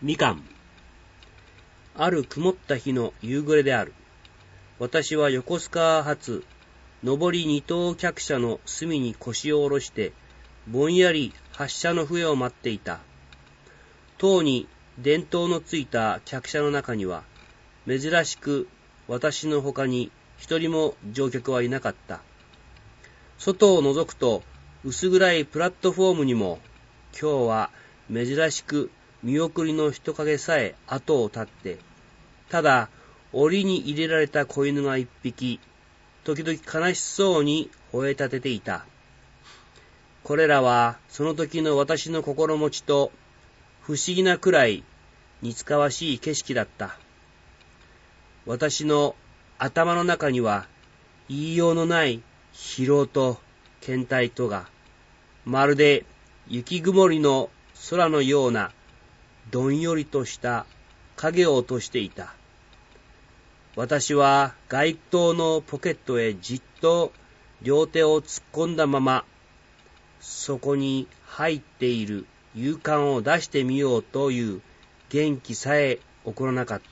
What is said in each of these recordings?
みかん。ある曇った日の夕暮れである。私は横須賀発上り二等客車の隅に腰を下ろしてぼんやり発車の笛を待っていた。塔に電灯のついた客車の中には珍しく私の他に一人も乗客はいなかった。外を覗くと薄暗いプラットフォームにも今日は珍しく見送りの人影さえ後を絶って、ただ檻に入れられた子犬が一匹、時々悲しそうに吠え立てていた。これらはその時の私の心持ちと不思議なくらい似つかわしい景色だった。私の頭の中には言いようのない疲労と倦怠とが、まるで雪曇りの空のようなどんよりとした影を落としていた。私は街灯のポケットへじっと両手を突っ込んだまま、そこに入っている勇敢を出してみようという元気さえ起こらなかった。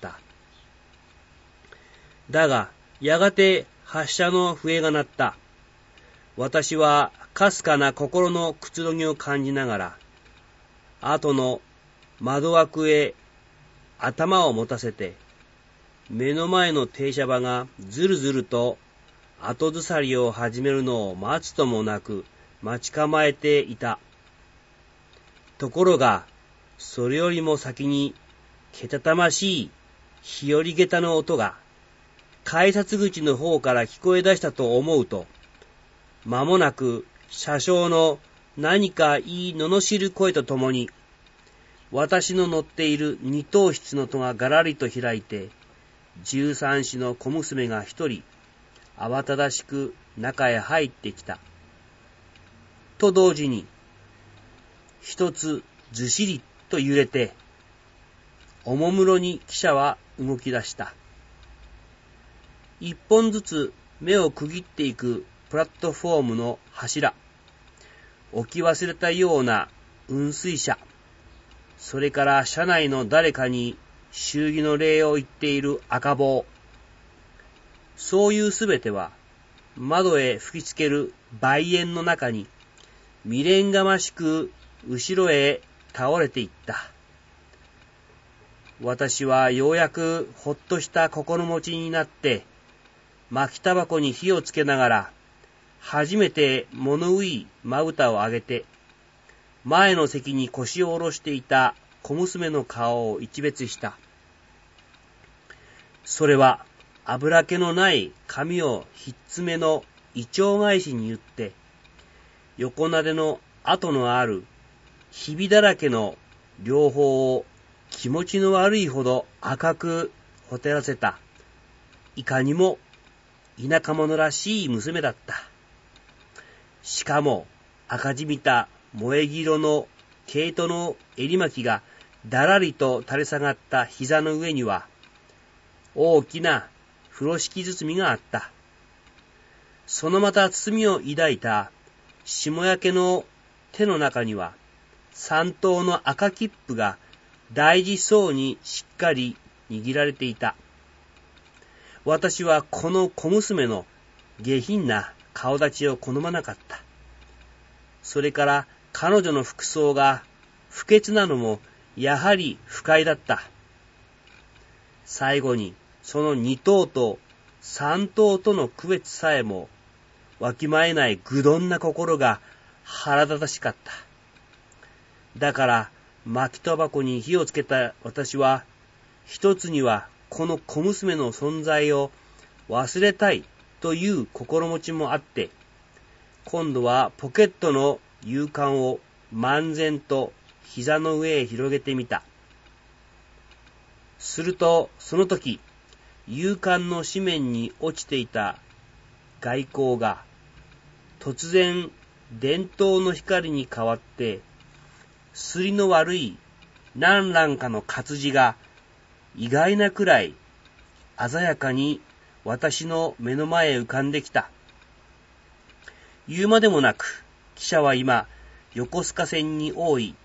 だが、やがて発車の笛が鳴った。私はかすかな心のくつろぎを感じながら、後の窓枠へ頭を持たせて、目の前の停車場がずるずると後ずさりを始めるのを待つともなく待ち構えていた。ところが、それよりも先にけたたましい日和下駄の音が改札口の方から聞こえ出したと思うと、間もなく車掌の何か言い罵る声とともに、私の乗っている二等室の戸がガラリと開いて、13歳の小娘が一人、慌ただしく中へ入ってきた。と同時に、一つずしりと揺れて、おもむろに汽車は動き出した。一本ずつ目を区切っていくプラットフォームの柱、置き忘れたような雲水車、それから車内の誰かに祝儀の礼を言っている赤棒。そういうすべては窓へ吹きつける梅煙の中に未練がましく後ろへ倒れていった。私はようやくほっとした心持ちになって、巻きタバコに火をつけながら、初めて物憂いまぶたを上げて、前の席に腰を下ろしていた小娘の顔を一別した。それは油気のない髪をひっつめのイチョウ返しに言って、横なでの跡のあるひびだらけの両方を気持ちの悪いほど赤くほてらせた、いかにも田舎者らしい娘だった。しかも赤じみた萌え色の毛糸の襟巻きがだらりと垂れ下がった膝の上には大きな風呂敷包みがあった。そのまた包みを抱いた霜焼けの手の中には3等の赤切符が大事そうにしっかり握られていた。私はこの小娘の下品な顔立ちを好まなかった。それから彼女の服装が不潔なのもやはり不快だった。最後にその2等と3等との区別さえもわきまえない愚鈍な心が腹立たしかった。だから巻きタバコに火をつけた私は、一つにはこの小娘の存在を忘れたいという心持ちもあって、今度はポケットの勇敢を漫然と膝の上へ広げてみた。するとその時、勇敢の紙面に落ちていた外光が突然電灯の光に変わって、すりの悪い何欄かの活字が意外なくらい鮮やかに私の目の前へ浮かんできた。言うまでもなく、汽車は今横須賀線に多い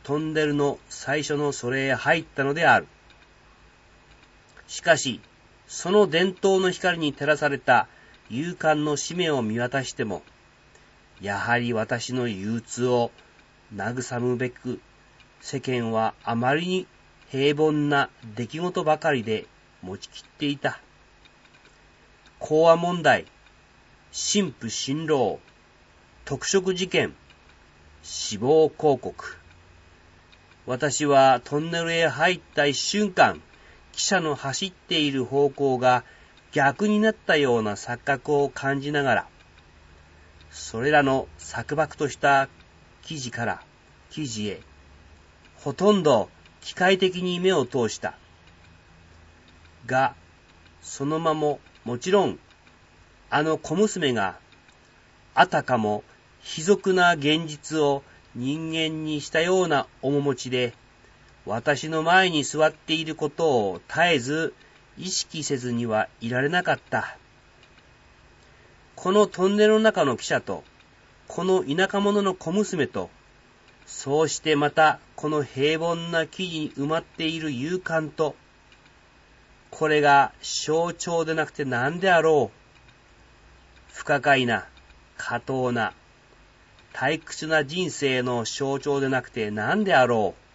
トンネルの最初のそれへ入ったのである。しかし、その電灯の光に照らされた勇敢の紙面を見渡しても、やはり私の憂鬱を慰むべく、世間はあまりに平凡な出来事ばかりで持ちきっていた。講和問題、神父新郎、特色事件、死亡広告。私はトンネルへ入った一瞬間、汽車の走っている方向が逆になったような錯覚を感じながら、それらの錯漠とした記事から記事へ、ほとんど機械的に目を通した。が、その間ももちろん、あの小娘が、あたかも卑俗な現実を人間にしたような面持ちで、私の前に座っていることを絶えず意識せずにはいられなかった。このトンネルの中の汽車と、この田舎者の小娘と、そうしてまたこの平凡な記事に埋まっている勇敢と、これが象徴でなくて何であろう。不可解な、下等な、退屈な人生の象徴でなくて何であろう。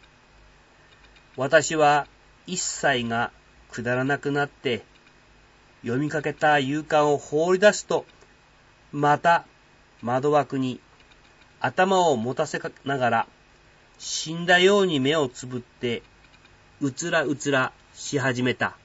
私は一切がくだらなくなって、読みかけた勇敢を放り出すと、また窓枠に頭を持たせながら、死んだように目をつぶって、うつらうつらし始めた。